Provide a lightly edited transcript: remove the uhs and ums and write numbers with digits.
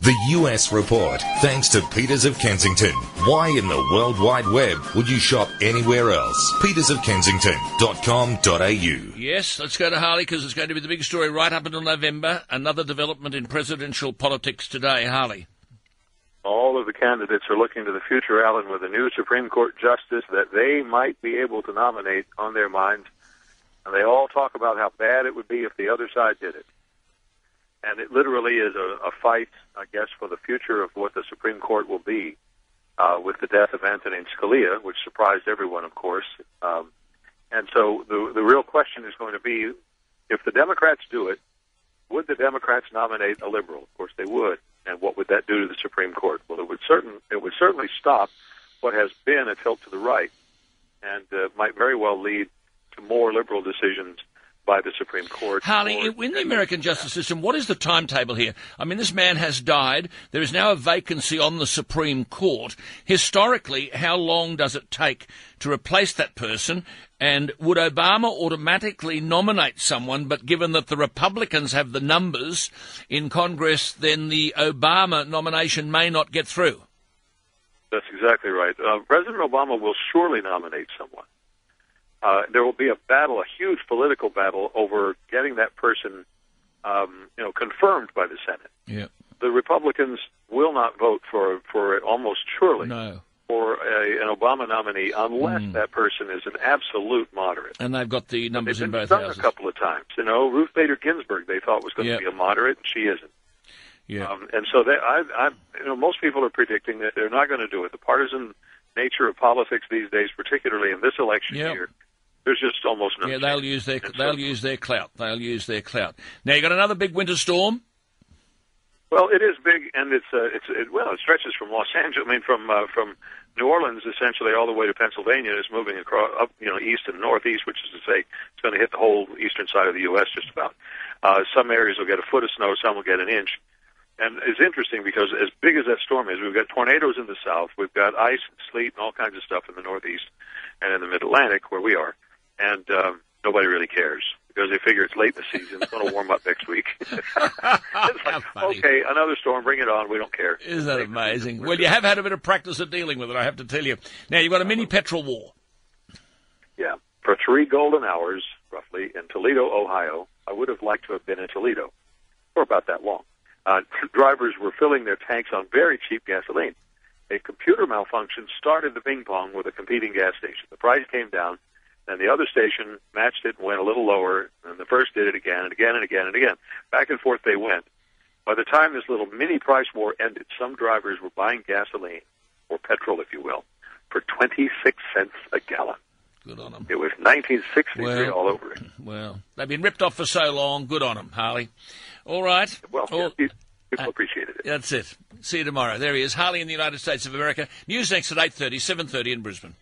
The US Report, thanks to Peters of Kensington. Why in the World Wide Web would you shop anywhere else? petersofkensington.com.au. Yes, let's go to Harley, because it's going to be the big story right up until November. Another development in presidential politics today. Harley. All of the candidates are looking to the future, Alan, with a new Supreme Court justice that they might be able to nominate on their minds. And they all talk about how bad it would be if the other side did it. And it literally is a fight, I guess, for the future of what the Supreme Court will be, with the death of Antonin Scalia, which surprised everyone, of course. And so the real question is going to be, if the Democrats do it, would the Democrats nominate a liberal? Of course they would. And what would that do to the Supreme Court? Well, it would certainly stop what has been a tilt to the right, and might very well lead to more liberal decisions by the Supreme Court. Harley, in the American justice system, what is the timetable here? I mean, this man has died. There is now a vacancy on the Supreme Court. Historically, how long does it take to replace that person? And would Obama automatically nominate someone, but given that the Republicans have the numbers in Congress, then the Obama nomination may not get through? That's exactly right. President Obama will surely nominate someone. There will be a battle, a huge political battle, over getting that person, confirmed by the Senate. Yeah. The Republicans will not vote for it almost surely for an Obama nominee unless that person is an absolute moderate. And they've got the numbers in both houses. houses. A couple of times. Ruth Bader Ginsburg they thought was going to be a moderate, and she isn't. Yeah. And so most people are predicting that they're not going to do it. The partisan nature of politics these days, particularly in this election year, there's just almost no. Yeah, they'll use their clout. They'll use their clout. Now you got another big winter storm. Well, it is big, and it stretches from Los Angeles. I mean, from New Orleans essentially all the way to Pennsylvania. It's moving across up, east and northeast, which is to say it's going to hit the whole eastern side of the U.S. just about. Some areas will get a foot of snow, some will get an inch. And it's interesting because as big as that storm is, we've got tornadoes in the south, we've got ice and sleet and all kinds of stuff in the northeast and in the mid-Atlantic where we are. And nobody really cares because they figure it's late in the season. It's going to warm up next week. It's like, okay, another storm, bring it on. We don't care. Isn't that amazing? Well, you have had a bit of practice at dealing with it, I have to tell you. Now, you've got a mini petrol war. Yeah. For 3 golden hours, roughly, in Toledo, Ohio, I would have liked to have been in Toledo for about that long. Drivers were filling their tanks on very cheap gasoline. A computer malfunction started the ping pong with a competing gas station. The price came down, and the other station matched it and went a little lower, and the first did it again and again and again and again. Back and forth they went. By the time this little mini price war ended, some drivers were buying gasoline, or petrol, if you will, for 26 cents a gallon. Good on them. It was 1963 all over it. Well, they've been ripped off for so long. Good on them, Harley. All right. Well, people appreciated it. That's it. See you tomorrow. There he is, Harley in the United States of America. News next at 8:30, 7:30 in Brisbane.